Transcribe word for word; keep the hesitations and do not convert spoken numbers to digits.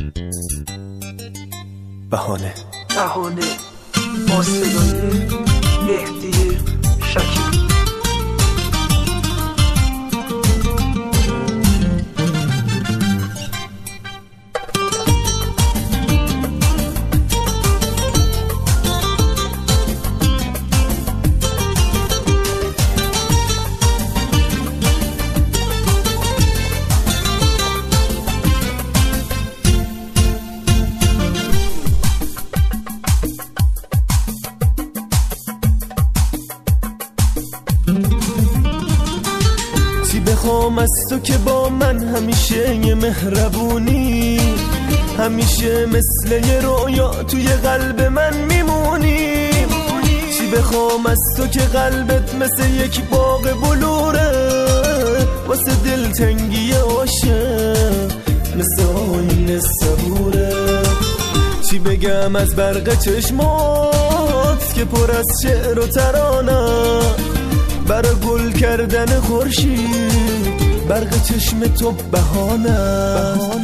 بهانه بهانه با صدای مهدی شکیب. بخوام از تو که با من همیشه یه مهربونی، همیشه مثل یه رویا توی قلب من میمونی. چی بخوام از تو که قلبت مثل یک باغ بلوره، واسه دلتنگی عاشق مثل آینه صبوره. چی بگم از برق چشمات که پر از شعر و ترانه، برای گل کردن خورشید برق چشم تو بهانه.